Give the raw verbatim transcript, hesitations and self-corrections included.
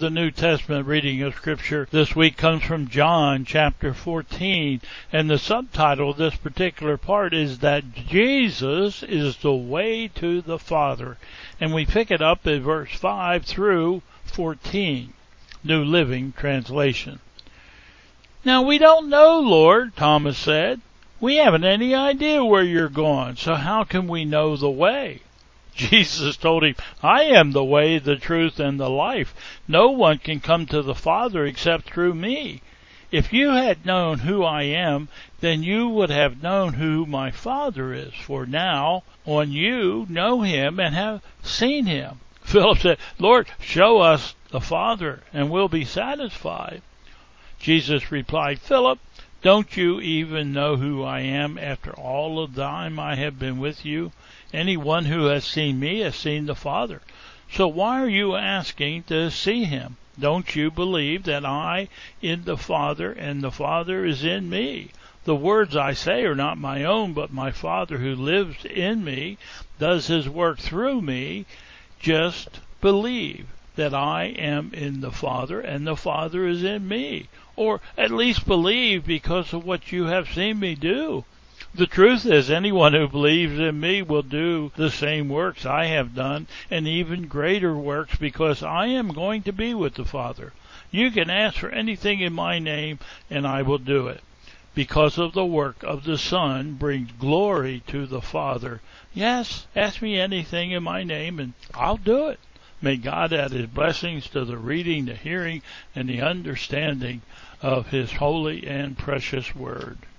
the New Testament reading of Scripture this week comes from John chapter fourteen, and the subtitle of this particular part is that Jesus is the way to the Father. And we pick it up at verse five through fourteen, New Living Translation. "Now we don't know, Lord," Thomas said. "We haven't any idea where you're going, so how can we know the way?" Jesus told him, "I am the way, the truth, and the life. No one can come to the Father except through me. If you had known who I am, then you would have known who my Father is. For now on you know him and have seen him." Philip said, "Lord, show us the Father, and we'll be satisfied." Jesus replied, "Philip, don't you even know who I am after all the time I have been with you? Anyone who has seen me has seen the Father. So why are you asking to see him? Don't you believe that I in the Father and the Father is in me? The words I say are not my own, but my Father who lives in me does his work through me. Just believe that I am in the Father and the Father is in me. Or at least believe because of what you have seen me do. The truth is, anyone who believes in me will do the same works I have done, and even greater works, because I am going to be with the Father. You can ask for anything in my name, and I will do it. Because of the work of the Son brings glory to the Father. Yes, ask me anything in my name, and I'll do it. May God add his blessings to the reading, the hearing, and the understanding of his holy and precious word.